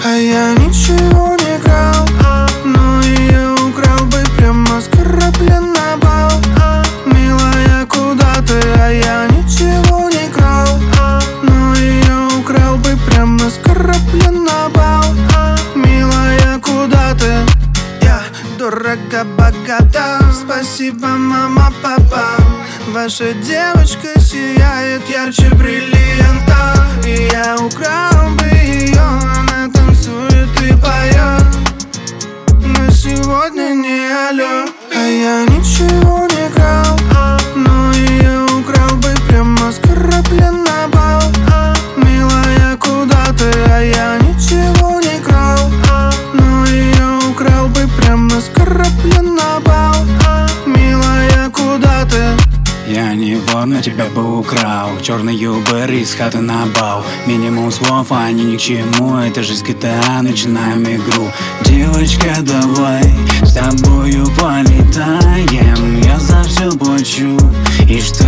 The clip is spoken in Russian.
А я ничего не крал, но ее украл бы прямо с корабля на бал. Милая, куда ты? А я ничего не крал, но ее украл бы прямо с корабля на бал. Милая, куда ты? Я дорого-богата, спасибо, мама, папа. Ваша девочка сияет ярче бриллианта. И я украл бы ее, она танцует и поет, но сегодня не алё. А я ничего не крал, но ее украл бы прямо с корабля на бал. Милая, куда ты? А я ничего не крал, но ее украл бы прямо с корабля на бал. Милая, куда ты? Я невольно тебя бы украл. Черный Uber из хаты на бал. Минимум слов, а они ни к чему. Это же с GTA, начинаем игру. Девочка, давай с тобою полетаем. Я за все плачу. И что